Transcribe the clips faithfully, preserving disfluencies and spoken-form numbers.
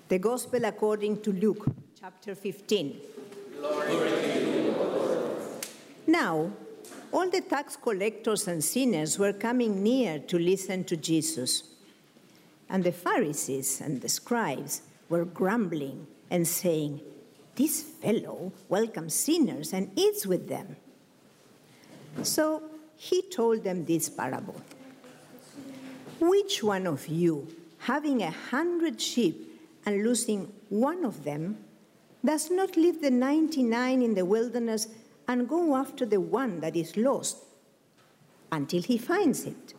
The Gospel according to Luke, chapter fifteen. Glory to you, Lord. Now, all the tax collectors and sinners were coming near to listen to Jesus. And the Pharisees and the scribes were grumbling and saying, "This fellow welcomes sinners and eats with them." So he told them this parable. Which one of you, having a hundred sheep and losing one of them, does not leave the ninety-nine in the wilderness and go after the one that is lost until he finds it?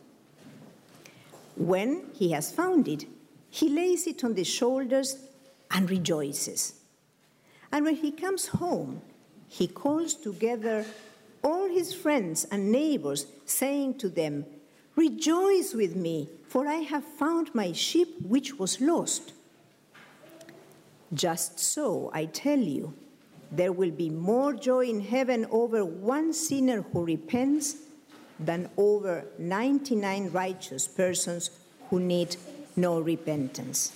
When he has found it, he lays it on the shoulders and rejoices. And when he comes home, he calls together all his friends and neighbors, saying to them, "Rejoice with me, for I have found my sheep which was lost." Just so, I tell you, there will be more joy in heaven over one sinner who repents than over ninety-nine righteous persons who need no repentance.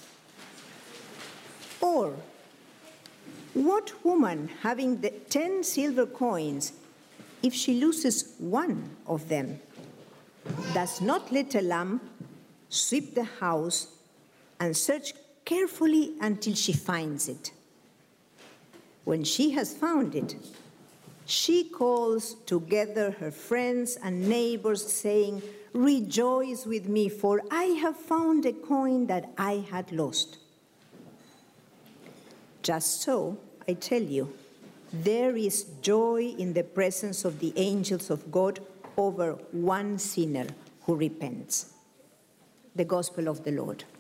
Or, what woman, having the ten silver coins, if she loses one of them, does not let a lamp sweep the house and search carefully until she finds it? When she has found it, she calls together her friends and neighbors, saying, "Rejoice with me, for I have found a coin that I had lost." Just so, I tell you, there is joy in the presence of the angels of God over one sinner who repents. The Gospel of the Lord.